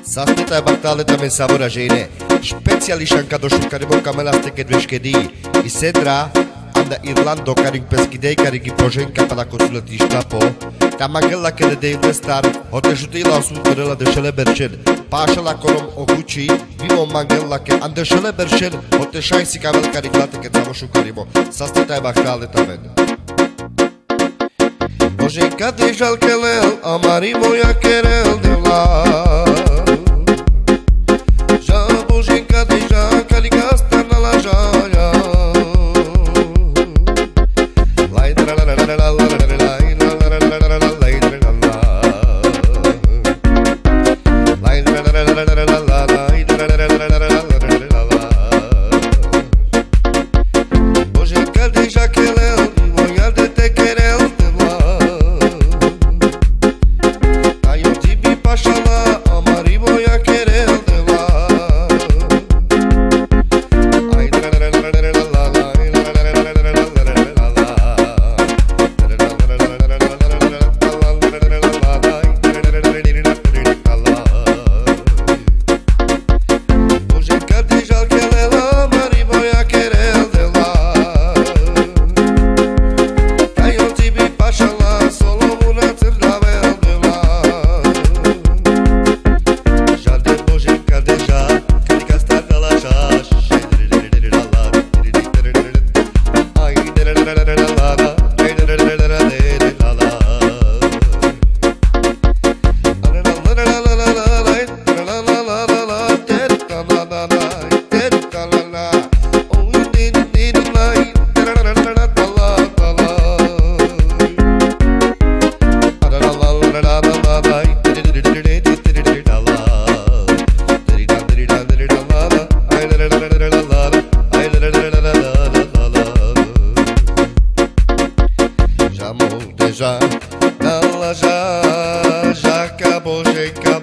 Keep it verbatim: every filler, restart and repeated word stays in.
Sasteta baktale também sabora žejne. Speciališanka do šukarimo kamelaste kedveškedi. I sedra anda Irlando karing peskidei karingi projenka para consulati ștapo. Ta magella che de investar hote jutila sunturela de shele berchen. Pașa la colom oguchi vimo magella che ande shele berchen hote shaisi kavel karing late che tamo šukarimo. Sasteta baktale também. Projenka de jalkelel amari moja kerel de la. Já, já, já acabou, gente.